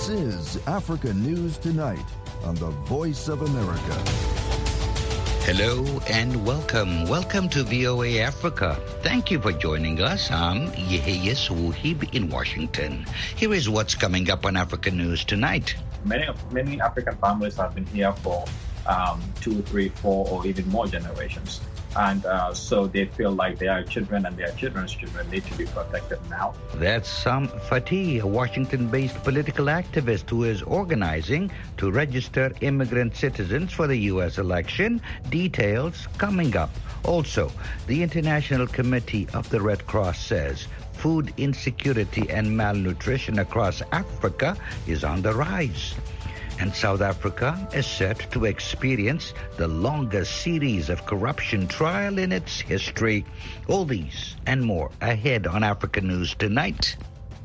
This is Africa News Tonight on the Voice of America. Hello and welcome. Welcome to VOA Africa. Thank you for joining us. I'm Yeheyes Wuhib in Washington. Here is what's coming up on Africa News Tonight. Many African families have been here for 2, 3, 4, or even more generations. And so they feel like their children and their children's children need to be protected now. That's Sam Fatih, a Washington-based political activist who is organizing to register immigrant citizens for the U.S. election. Details coming up. Also, the International Committee of the Red Cross says food insecurity and malnutrition across Africa is on the rise. And South Africa is set to experience the longest series of corruption trial in its history. All these and more ahead on Africa News Tonight.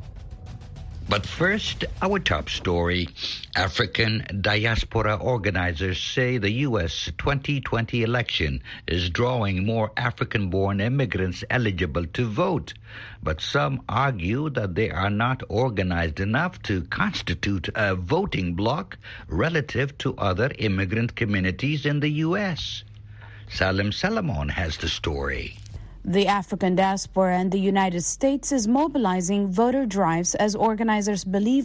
But first, our top story. African diaspora organizers say the U.S. 2020 election is drawing more African-born immigrants eligible to vote. But some argue that they are not organized enough to constitute a voting bloc relative to other immigrant communities in the U.S. Salim Salamon has the story. The African diaspora in the United States is mobilizing voter drives as organizers believe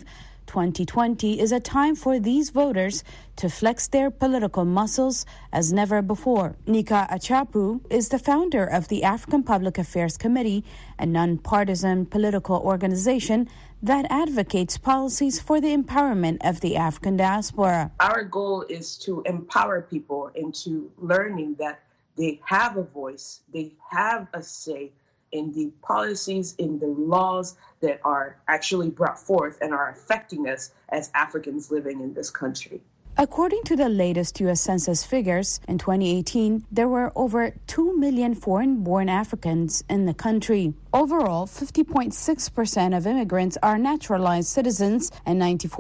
2020 is a time for these voters to flex their political muscles as never before. Nika Achapu is the founder of the African Public Affairs Committee, a nonpartisan political organization that advocates policies for the empowerment of the African diaspora. Our goal is to empower people into learning that they have a voice, they have a say in the policies, in the laws that are actually brought forth and are affecting us as Africans living in this country. According to the latest U.S. Census figures, in 2018, there were over 2 million foreign-born Africans in the country. Overall, 50.6% of immigrants are naturalized citizens and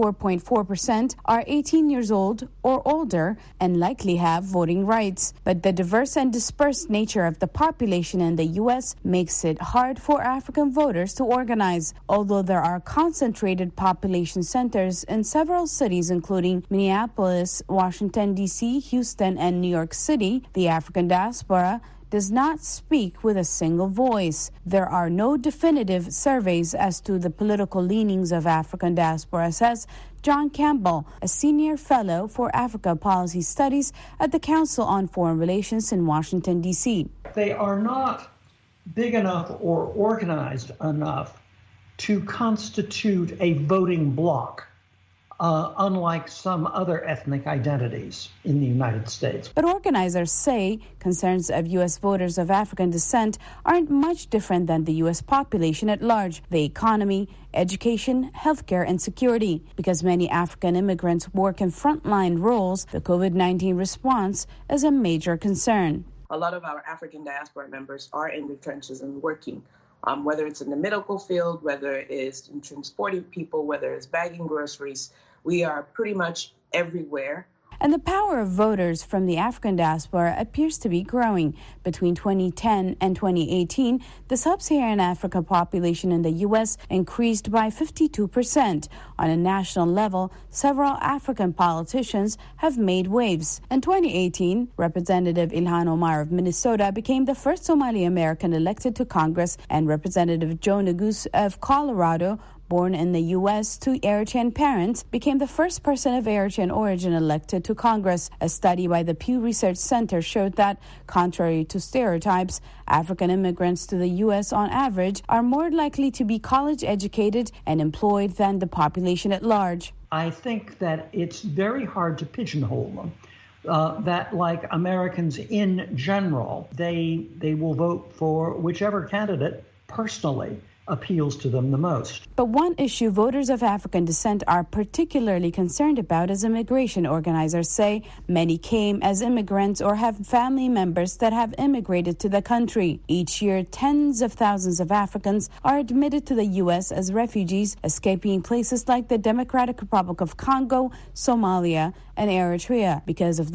94.4% are 18 years old or older and likely have voting rights. But the diverse and dispersed nature of the population in the U.S. makes it hard for African voters to organize. Although there are concentrated population centers in several cities, including Minneapolis, Washington, D.C., Houston, and New York City, the African diaspora does not speak with a single voice. There are no definitive surveys as to the political leanings of African diaspora, says John Campbell, a senior fellow for Africa Policy Studies at the Council on Foreign Relations in Washington, D.C. They are not big enough or organized enough to constitute a voting bloc. Unlike some other ethnic identities in the United States. But organizers say concerns of U.S. voters of African descent aren't much different than the U.S. population at large: the economy, education, healthcare, and security. Because many African immigrants work in frontline roles, the COVID-19 response is a major concern. A lot of our African diaspora members are in the trenches and working. Whether it's in the medical field, whether it's in transporting people, whether it's bagging groceries, we are pretty much everywhere. And the power of voters from the African diaspora appears to be growing. Between 2010 and 2018, the sub-Saharan Africa population in the U.S. increased by 52%. On a national level, several African politicians have made waves. In 2018, Representative Ilhan Omar of Minnesota became the first Somali American elected to Congress, and Representative Joe Neguse of Colorado, born in the U.S. to Eritrean parents, became the first person of Eritrean origin elected to Congress. A study by the Pew Research Center showed that, contrary to stereotypes, African immigrants to the U.S. on average are more likely to be college-educated and employed than the population at large. I think that it's very hard to pigeonhole them. That, like Americans in general, they will vote for whichever candidate personally appeals to them the most. But one issue voters of African descent are particularly concerned about is immigration. Organizers say many came as immigrants or have family members that have immigrated to the country. Each year, tens of thousands of Africans are admitted to the U.S. as refugees, escaping places like the Democratic Republic of Congo, Somalia, and Eritrea. Because of this,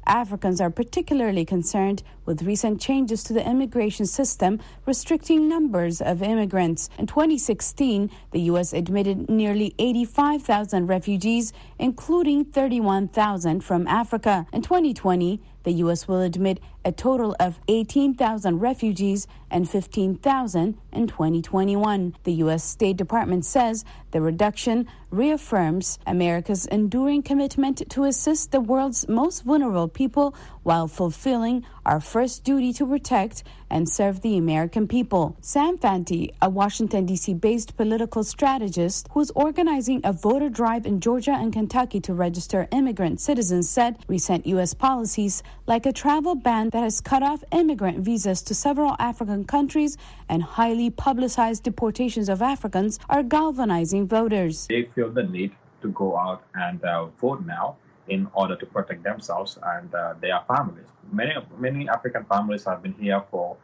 Africans are particularly concerned with recent changes to the immigration system, restricting numbers of immigrants. In 2016, the U.S. admitted nearly 85,000 refugees, including 31,000 from Africa. In 2020, the U.S. will admit a total of 18,000 refugees and 15,000 in 2021. The U.S. State Department says the reduction reaffirms America's enduring commitment to assist the world's most vulnerable people while fulfilling our first duty to protect and serve the American people. Sam Fanti, a Washington, D.C.-based political strategist who is organizing a voter drive in Georgia and Kentucky to register immigrant citizens, said recent U.S. policies like a travel ban that has cut off immigrant visas to several African countries and highly publicized deportations of Africans are galvanizing voters. They feel the need to go out and vote now in order to protect themselves and their families. Many African families have been here for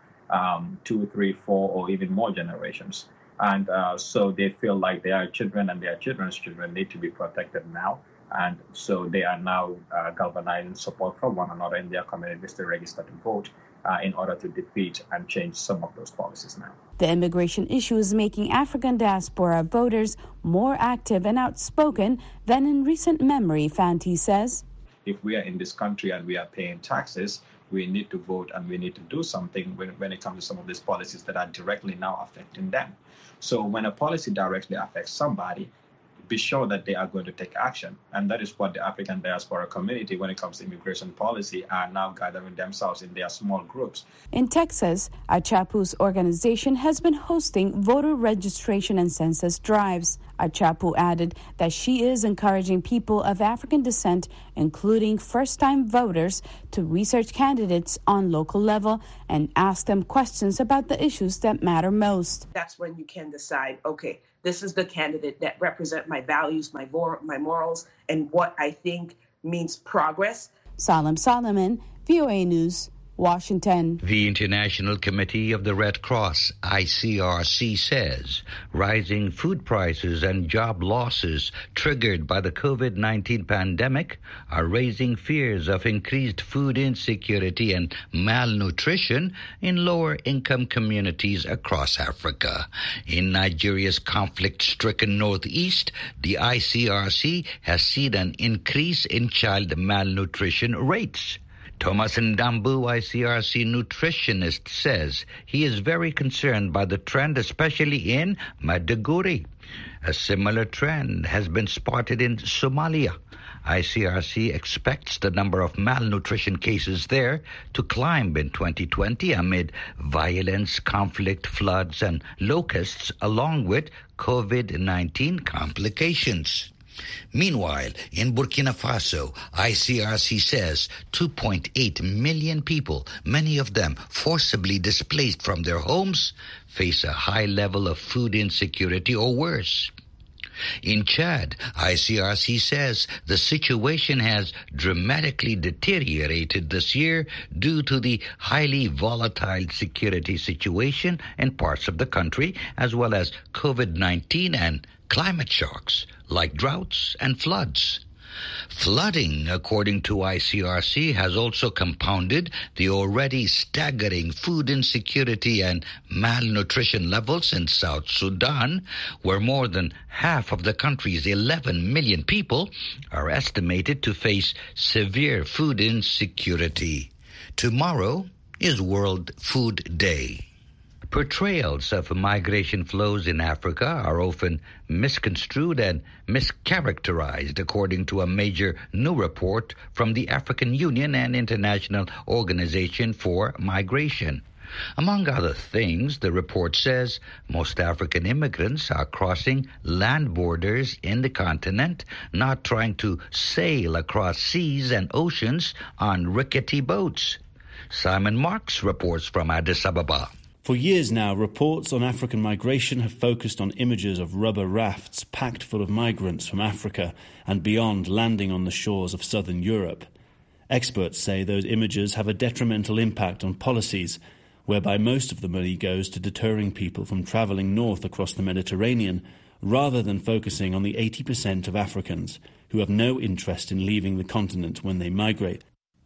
2, 3, 4, or even more generations. And so they feel like their children and their children's children need to be protected now. And so they are now galvanizing support from one another in their communities to register to vote in order to defeat and change some of those policies now. The immigration issue is making African diaspora voters more active and outspoken than in recent memory, Fanti says. If we are in this country and we are paying taxes, we need to vote and we need to do something when it comes to some of these policies that are directly now affecting them. So when a policy directly affects somebody, be sure that they are going to take action. And that is what the African diaspora community, when it comes to immigration policy, are now gathering themselves in their small groups. In Texas, Achapu's organization has been hosting voter registration and census drives. Achapu added that she is encouraging people of African descent, including first-time voters, to research candidates on local level and ask them questions about the issues that matter most. That's when you can decide, okay, this is the candidate that represent my values, my morals, and what I think means progress. Salam Solomon, VOA News, Washington. The International Committee of the Red Cross, ICRC, says rising food prices and job losses triggered by the COVID-19 pandemic are raising fears of increased food insecurity and malnutrition in lower-income communities across Africa. In Nigeria's conflict-stricken northeast, the ICRC has seen an increase in child malnutrition rates. Thomas Ndambu, ICRC nutritionist, says he is very concerned by the trend, especially in Maiduguri. A similar trend has been spotted in Somalia. ICRC expects the number of malnutrition cases there to climb in 2020 amid violence, conflict, floods, and locusts, along with COVID-19 complications. Meanwhile, in Burkina Faso, ICRC says 2.8 million people, many of them forcibly displaced from their homes, face a high level of food insecurity or worse. In Chad, ICRC says the situation has dramatically deteriorated this year due to the highly volatile security situation in parts of the country, as well as COVID-19 and climate shocks like droughts and floods. Flooding, according to ICRC, has also compounded the already staggering food insecurity and malnutrition levels in South Sudan, where more than half of the country's 11 million people are estimated to face severe food insecurity. Tomorrow is World Food Day. Portrayals of migration flows in Africa are often misconstrued and mischaracterized, according to a major new report from the African Union and International Organization for Migration. Among other things, the report says most African immigrants are crossing land borders in the continent, not trying to sail across seas and oceans on rickety boats. Simon Marks reports from Addis Ababa. For years now, reports on African migration have focused on images of rubber rafts packed full of migrants from Africa and beyond landing on the shores of southern Europe. Experts say those images have a detrimental impact on policies, whereby most of the money goes to deterring people from travelling north across the Mediterranean, rather than focusing on the 80% of Africans who have no interest in leaving the continent when they migrate.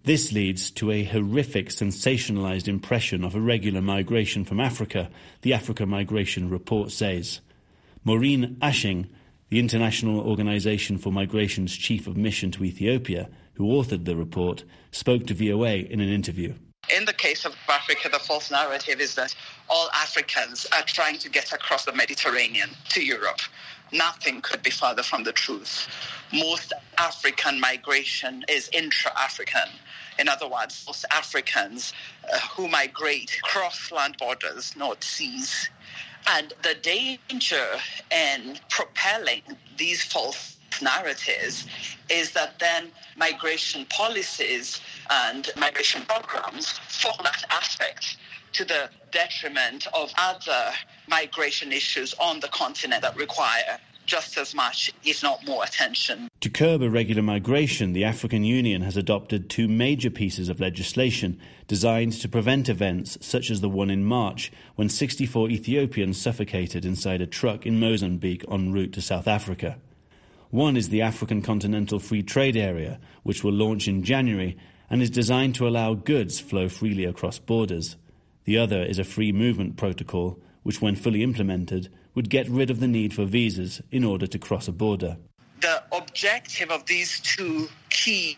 This leads to a horrific, sensationalized impression of irregular migration from Africa, the Africa Migration Report says. Maureen Ashing, the International Organization for Migration's chief of mission to Ethiopia, who authored the report, spoke to VOA in an interview. In the case of Africa, the false narrative is that all Africans are trying to get across the Mediterranean to Europe. Nothing could be further from the truth. Most African migration is intra-African. In other words, most Africans who migrate cross land borders, not seas. And the danger in propelling these false narratives is that then migration policies and migration programs fall that aspect to the detriment of other migration issues on the continent that require just as much, if not more, attention. To curb irregular migration, the African Union has adopted two major pieces of legislation designed to prevent events such as the one in March, when 64 Ethiopians suffocated inside a truck in Mozambique en route to South Africa. One is the African Continental Free Trade Area, which will launch in January and is designed to allow goods flow freely across borders. The other is a free movement protocol, which, when fully implemented, would get rid of the need for visas in order to cross a border. The objective of these two key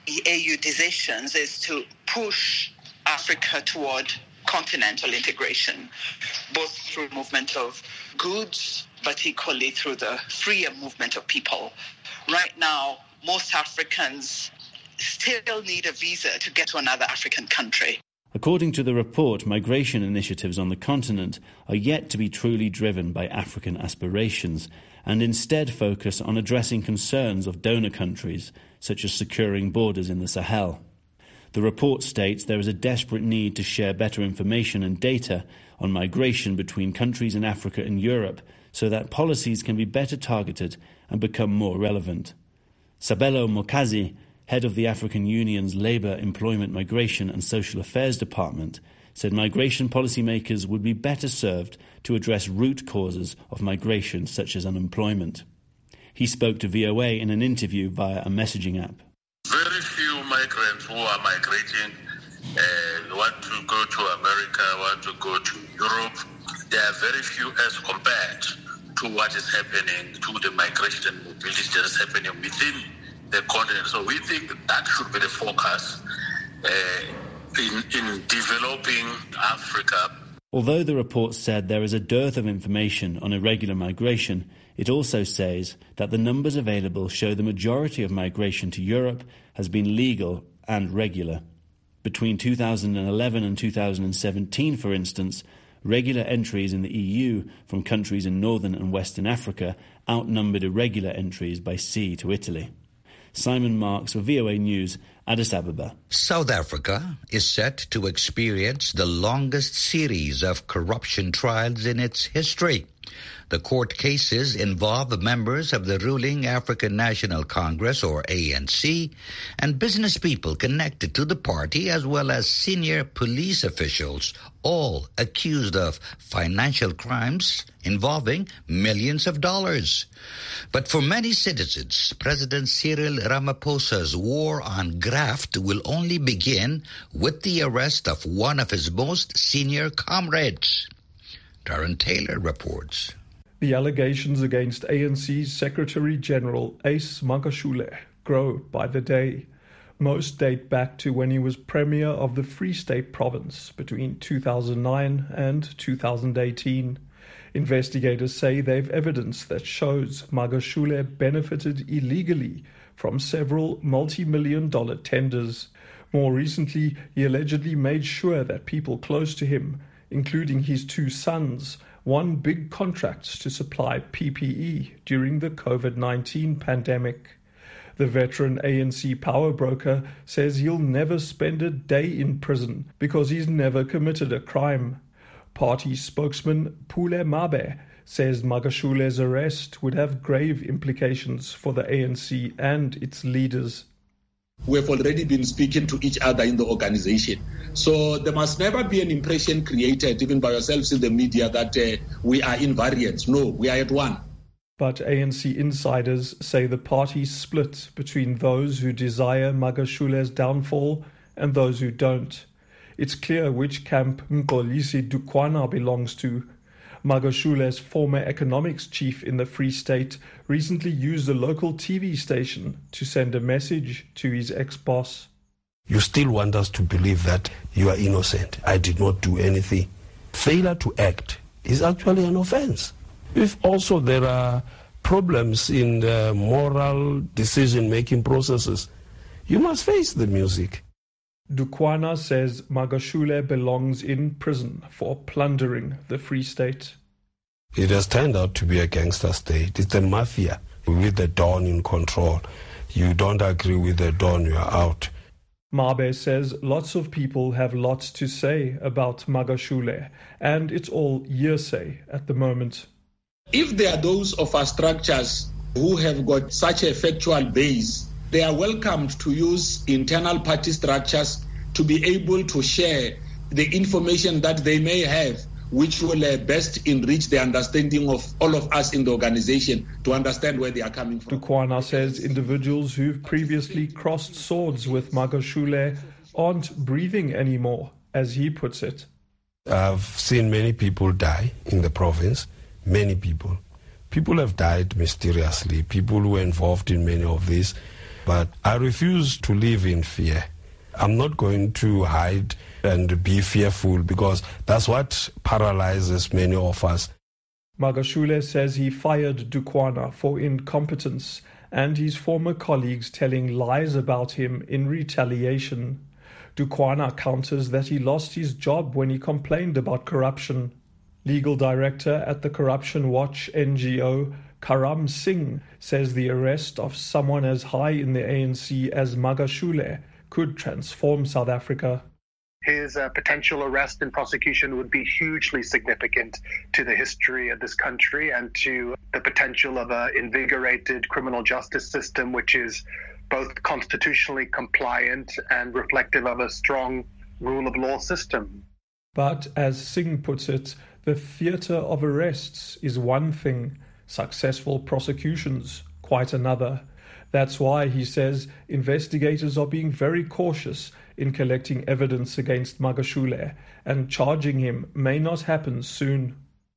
AU decisions is to push Africa toward continental integration, both through movement of goods, but equally through the freer movement of people. Right now, most Africans still need a visa to get to another African country. According to the report, migration initiatives on the continent are yet to be truly driven by African aspirations and instead focus on addressing concerns of donor countries, such as securing borders in the Sahel. The report states there is a desperate need to share better information and data on migration between countries in Africa and Europe so that policies can be better targeted and become more relevant. Sabelo Mokazi, head of the African Union's Labour, Employment, Migration and Social Affairs Department, said migration policymakers would be better served to address root causes of migration such as unemployment. He spoke to VOA in an interview via a messaging app. Very few migrants who are migrating want to go to America, want to go to Europe. There are very few as compared to what is happening, to the migration and mobility that is happening within the continent. So we think that should be the focus in developing Africa. Although the report said there is a dearth of information on irregular migration, it also says that the numbers available show the majority of migration to Europe has been legal and regular. Between 2011 and 2017, for instance, regular entries in the EU from countries in northern and western Africa outnumbered irregular entries by sea to Italy. Simon Marks for VOA News, Addis Ababa. South Africa is set to experience the longest series of corruption trials in its history. The court cases involve members of the ruling African National Congress, or ANC, and business people connected to the party, as well as senior police officials, all accused of financial crimes involving millions of dollars. But for many citizens, President Cyril Ramaphosa's war on graft will only begin with the arrest of one of his most senior comrades. Darren Taylor reports. The allegations against ANC's Secretary-General Ace Magashule grow by the day. Most date back to when he was Premier of the Free State Province between 2009 and 2018. Investigators say they've evidence that shows Magashule benefited illegally from several multi-million-dollar tenders. More recently, he allegedly made sure that people close to him, including his two sons, won big contracts to supply PPE during the COVID-19 pandemic. The veteran ANC power broker says he'll never spend a day in prison because he's never committed a crime. Party spokesman Pule Mabe says Magashule's arrest would have grave implications for the ANC and its leaders. We have already been speaking to each other in the organization. So there must never be an impression created, even by yourselves in the media, that we are invariant. No, we are at one. But ANC insiders say the party split between those who desire Magashule's downfall and those who don't. It's clear which camp Mxolisi Dukwana belongs to. Magashule's former economics chief in the Free State recently used a local TV station to send a message to his ex-boss. You still want us to believe that you are innocent. I did not do anything. Failure to act is actually an offense. If also there are problems in the moral decision-making processes, you must face the music. Dukwana says Magashule belongs in prison for plundering the Free State. It has turned out to be a gangster state. It's a mafia with the Don in control. You don't agree with the Don, you are out. Mabe says lots of people have lots to say about Magashule, and it's all hearsay at the moment. If there are those of our structures who have got such a factual base, they are welcomed to use internal party structures to be able to share the information that they may have, which will best enrich the understanding of all of us in the organization to understand where they are coming from. Dukwana says individuals who've previously crossed swords with Magashule aren't breathing anymore, as he puts it. I've seen many people die in the province, many people. People have died mysteriously, people who were involved in many of these, but I refuse to live in fear. I'm not going to hide and be fearful because that's what paralyzes many of us. Magashule says he fired Dukwana for incompetence and his former colleagues telling lies about him in retaliation. Dukwana counters that he lost his job when he complained about corruption. Legal director at the Corruption Watch NGO, Karam Singh, says the arrest of someone as high in the ANC as Magashule could transform South Africa. His potential arrest and prosecution would be hugely significant to the history of this country and to the potential of an invigorated criminal justice system, which is both constitutionally compliant and reflective of a strong rule of law system. But as Singh puts it, the theatre of arrests is one thing, successful prosecutions quite another. That's why, he says, investigators are being very cautious in collecting evidence against Magashule, and charging him may not happen soon.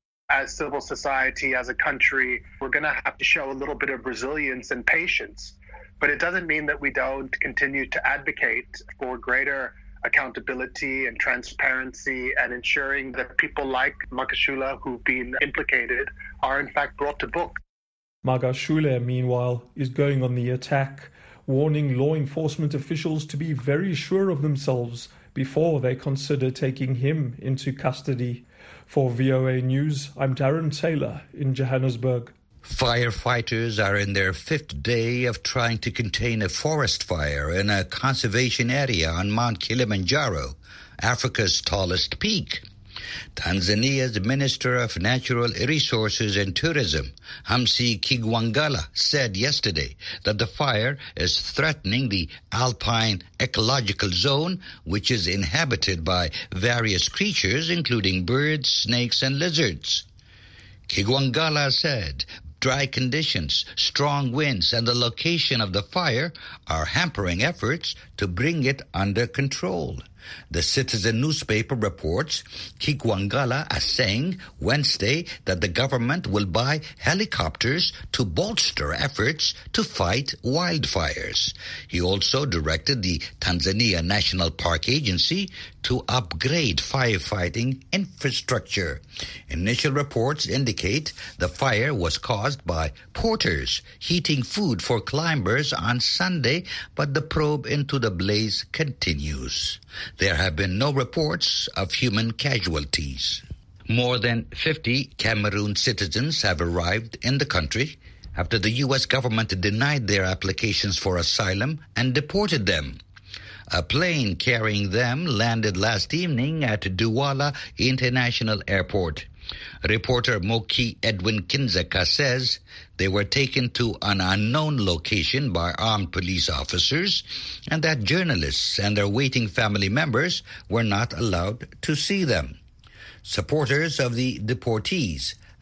As civil society, as a country, we're going to have to show a little bit of resilience and patience. But it doesn't mean that we don't continue to advocate for greater accountability and transparency and ensuring that people like Magashule who've been implicated are in fact brought to book. Magashule, meanwhile, is going on the attack, warning law enforcement officials to be very sure of themselves before they consider taking him into custody. For VOA News, I'm Darren Taylor in Johannesburg. Firefighters are in their 5th day of trying to contain a forest fire in a conservation area on Mount Kilimanjaro, Africa's tallest peak. Tanzania's Minister of Natural Resources and Tourism, Hamsi Kigwangalla, said yesterday that the fire is threatening the alpine ecological zone, which is inhabited by various creatures, including birds, snakes, and lizards. Kigwangalla said dry conditions, strong winds, and the location of the fire are hampering efforts to bring it under control. The Citizen newspaper reports Kigwangalla as saying Wednesday that the government will buy helicopters to bolster efforts to fight wildfires. He also directed the Tanzania National Park Agency to upgrade firefighting infrastructure. Initial reports indicate the fire was caused by porters heating food for climbers on Sunday, but the probe into the blaze continues. There have been no reports of human casualties. More than 50 Cameroon citizens have arrived in the country after the U.S. government denied their applications for asylum and deported them. A plane carrying them landed last evening at Douala International Airport. Reporter Moki Edwin Kinzeka says they were taken to an unknown location by armed police officers and that journalists and their waiting family members were not allowed to see them. Supporters of the deportees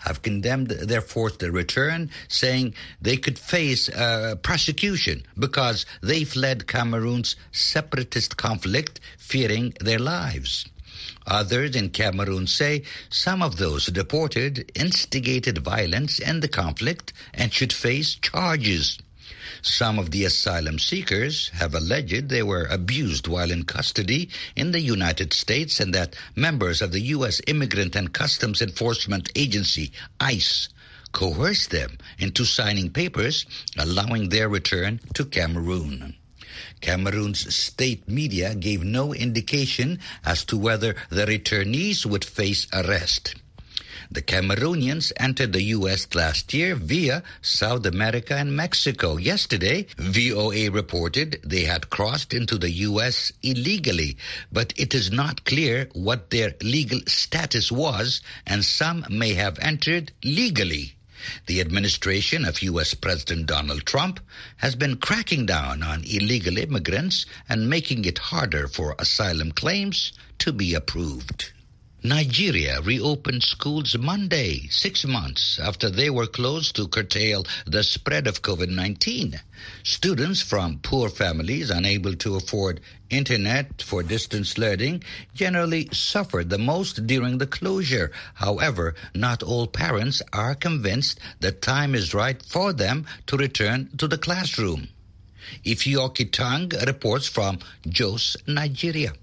have condemned their forced return, saying they could face prosecution because they fled Cameroon's separatist conflict, fearing their lives. Others in Cameroon say some of those deported instigated violence in the conflict and should face charges. Some of the asylum seekers have alleged they were abused while in custody in the United States and that members of the U.S. Immigrant and Customs Enforcement Agency, ICE, coerced them into signing papers allowing their return to Cameroon. Cameroon's state media gave no indication as to whether the returnees would face arrest. The Cameroonians entered the U.S. last year via South America and Mexico. Yesterday, VOA reported they had crossed into the U.S. illegally, but it is not clear what their legal status was, and some may have entered legally. The administration of U.S. President Donald Trump has been cracking down on illegal immigrants and making it harder for asylum claims to be approved. Nigeria reopened schools Monday, 6 months after they were closed to curtail the spread of COVID-19. Students from poor families unable to afford internet for distance learning generally suffered the most during the closure. However, not all parents are convinced the time is right for them to return to the classroom. Ifeoki Tang reports from Jos, Nigeria.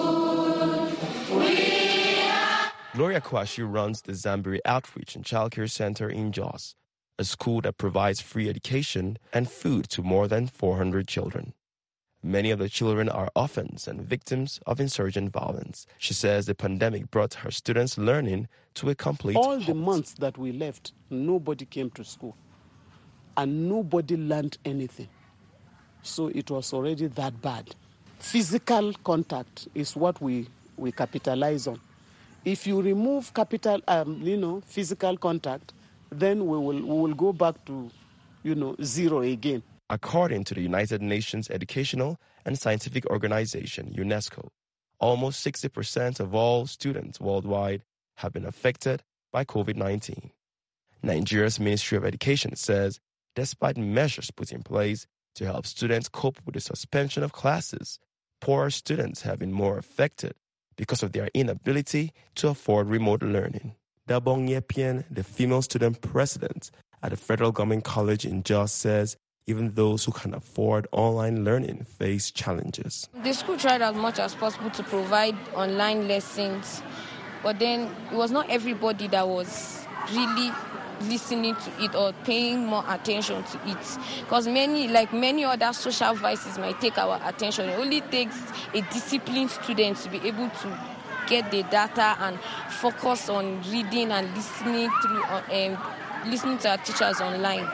Gloria Kwashi runs the Zambiri Outreach and Childcare Center in Jos, a school that provides free education and food to more than 400 children. Many of the children are orphans and victims of insurgent violence. She says the pandemic brought her students' learning to a complete halt. All the months that we left, nobody came to school and nobody learned anything. So it was already that bad. Physical contact is what we capitalize on. If you remove physical contact, then we will go back to, zero again. According to the United Nations Educational and Scientific Organization, UNESCO, almost 60% of all students worldwide have been affected by COVID-19. Nigeria's Ministry of Education says, despite measures put in place to help students cope with the suspension of classes, poorer students have been more affected because of their inability to afford remote learning. Dabong Yepien, the female student president at the Federal Government College in Jos, says even those who can afford online learning face challenges. The school tried as much as possible to provide online lessons, but then it was not everybody that was really listening to it or paying more attention to it. Because many other social vices might take our attention. It only takes a disciplined student to be able to get the data and focus on reading and listening to our teachers online.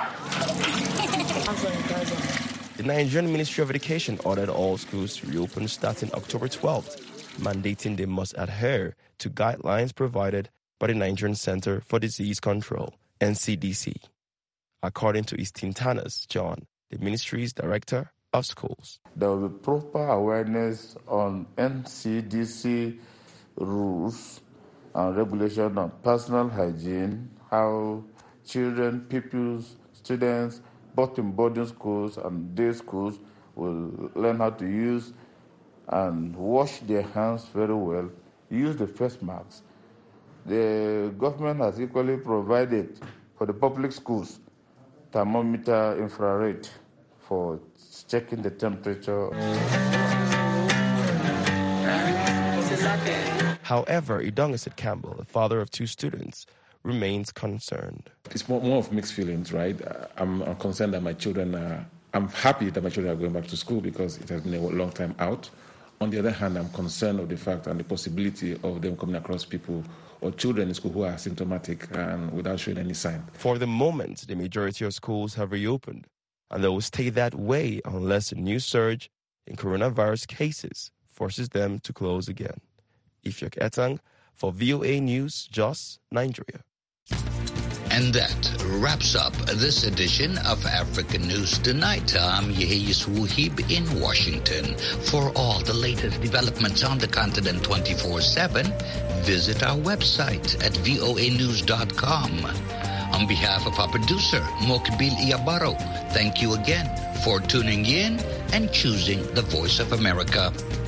The Nigerian Ministry of Education ordered all schools to reopen starting October 12th, mandating they must adhere to guidelines provided by the Nigerian Center for Disease Control, NCDC. According to Istintanas John, the ministry's director of schools. There will be proper awareness on NCDC rules and regulation on personal hygiene, how children, pupils, students, both in boarding schools and day schools, will learn how to use and wash their hands very well, use the face masks. The government has equally provided for the public schools thermometer infrared for checking the temperature. However, Idongeset Campbell, the father of two students, remains concerned. It's more of mixed feelings, right? I'm concerned that my children I'm happy that my children are going back to school because it has been a long time out. On the other hand, I'm concerned of the fact and the possibility of them coming across people or children in school who are symptomatic and without showing any sign. For the moment, the majority of schools have reopened, and they will stay that way unless a new surge in coronavirus cases forces them to close again. Ifeoki Etang for VOA News, Jos, Nigeria. And that wraps up this edition of African News Tonight. I'm Yeheyes Wuhib in Washington. For all the latest developments on the continent 24/7, visit our website at voanews.com. On behalf of our producer, Mokbil Iabaro, thank you again for tuning in and choosing the Voice of America.